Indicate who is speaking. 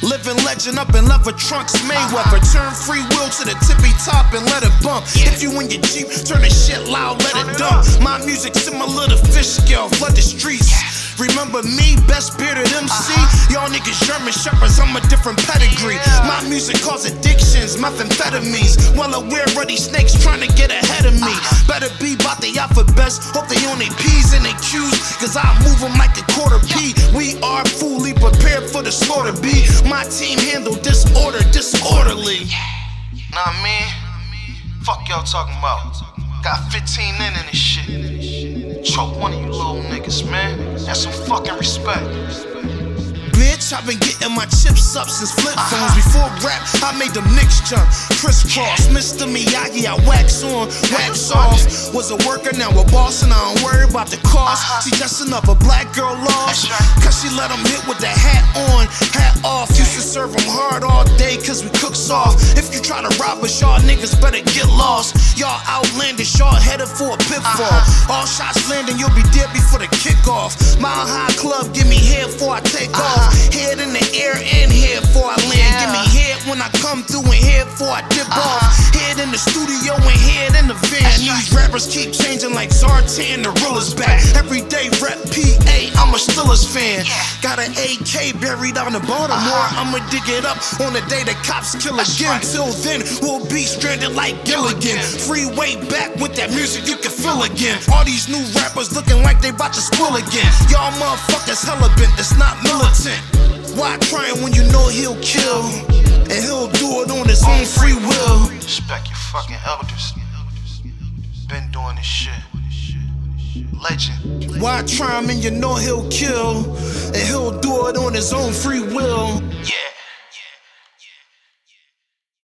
Speaker 1: Living legend up in leather trunks, Mayweather. Turn free will to the tippy top and let it bump. If you in your Jeep, turn the shit loud, let it dump. My music similar to fish scale, flood the streets. Remember me, best bearded MC? Y'all niggas German shepherds, I'm a different pedigree. My music cause addictions, methamphetamines. Well aware of these snakes trying to get ahead of me. Better be about the alphabets, hope they on their P's and their Q's, cause I move them like the quarter P. We are fully prepared for the slaughter B. My team handle disorder, disorderly.
Speaker 2: Nah, I mean, fuck y'all talking about. Got 15 in this shit. Choke one of you little niggas, man. That's some fucking respect.
Speaker 1: Bitch, I've been getting my chips up since flip phones. Before rap, I made them Knicks jump. Crisscross, Mr. Miyagi, I wax on, wax off. Was a worker, now a boss, and I don't worry about the cost. She just another black girl lost, cause she let them hit with the hat on, hat off. Used to serve them hard all day, cause we cook soft. If you try to rob us, y'all niggas better get lost. Y'all outlandish, y'all headed for a pitfall. All shots landing, you'll be dead before the kickoff. Mile High Club, give me head before I take off. Head in the air and head before I land. Give me head when I come through and head before I dip off. Head in the studio and head in the van. These rappers keep changing like Zartan, the realest back. Everyday rep PA, I'm a Steelers fan. Got an AK buried down in Baltimore. I'ma dig it up on the day the cops kill again. Till then, we'll be stranded like Gilligan. Freeway back with that music you can feel again. All these new rappers looking like they about to spill again. Y'all motherfuckers hella bent, it's not militant. Why trying when you know he'll kill? And he'll do it on his own free will.
Speaker 2: Respect your fucking elders. Been doing this shit. Legend.
Speaker 1: Why try him and you know he'll kill? And he'll do it on his own free will.
Speaker 2: Yeah.